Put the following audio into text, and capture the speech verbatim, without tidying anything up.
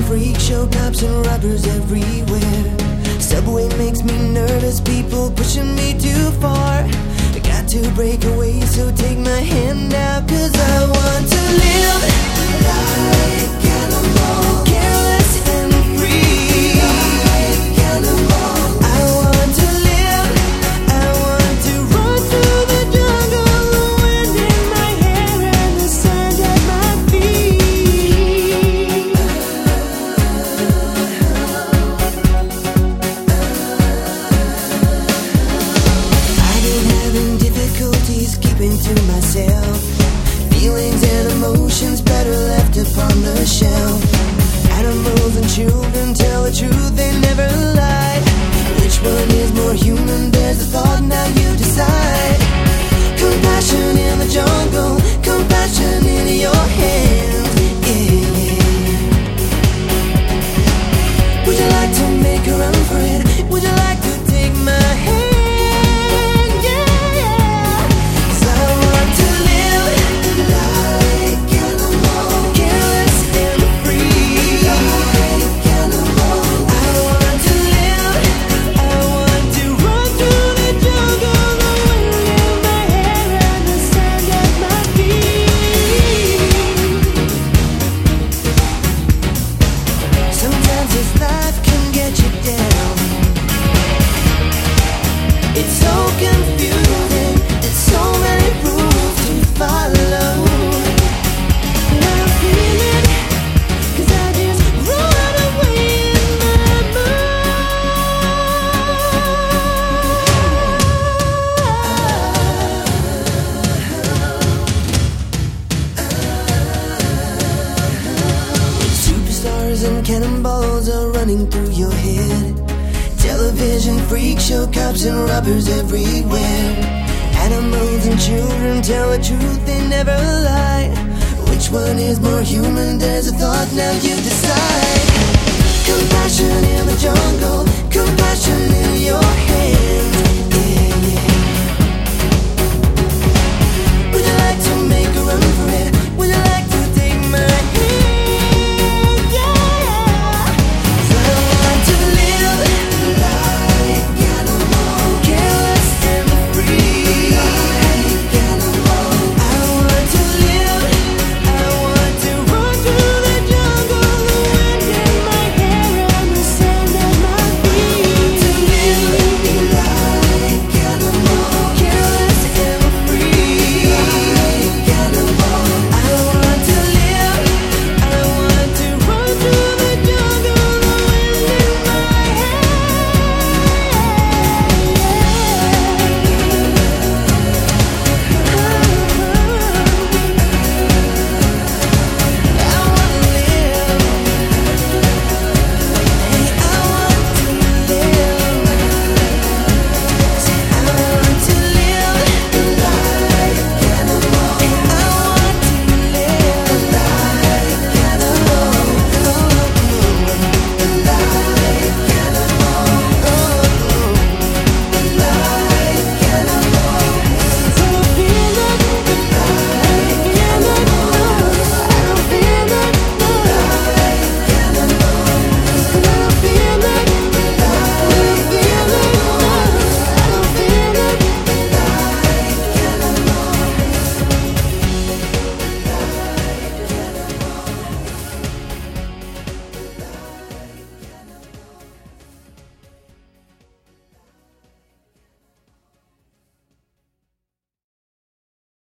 freak show, cops and robbers everywhere. Subway makes me nervous, people pushing me too far. I got to break away, so take my hand out, cause I want to live like animal, careless and free. Like animal, I want to live, I want to run through the jungle, the wind in my hair and the sand at my feet. I've been having difficulties keeping to myself. Feelings and emotions better left upon the shelf. Animals and children tell the truth, they never lie. Which one is more human? There's a thought, now you decide. Compassion in the jungle, compassion in your hands, yeah. Would you like to make a run for it? Would you like to take my hand? And cannonballs are running through your head. Television, freak show, cops and robbers everywhere. Animals and children tell the truth, they never lie. Which one is more human? There's a thought, now you decide. Compassion in the jungle, compassion in your head.